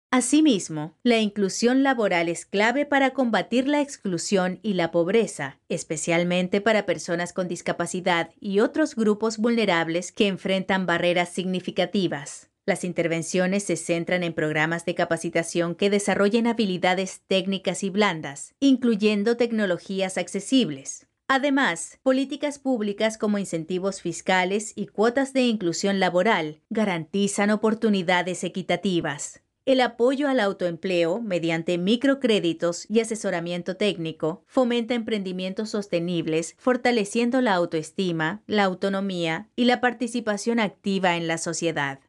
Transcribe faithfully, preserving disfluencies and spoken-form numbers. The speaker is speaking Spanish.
Asimismo, la inclusión laboral es clave para combatir la exclusión y la pobreza, especialmente para personas con discapacidad y otros grupos vulnerables que enfrentan barreras significativas. Las intervenciones se centran en programas de capacitación que desarrollen habilidades técnicas y blandas, incluyendo tecnologías accesibles. Además, políticas públicas como incentivos fiscales y cuotas de inclusión laboral garantizan oportunidades equitativas. El apoyo al autoempleo mediante microcréditos y asesoramiento técnico fomenta emprendimientos sostenibles, fortaleciendo la autoestima, la autonomía y la participación activa en la sociedad.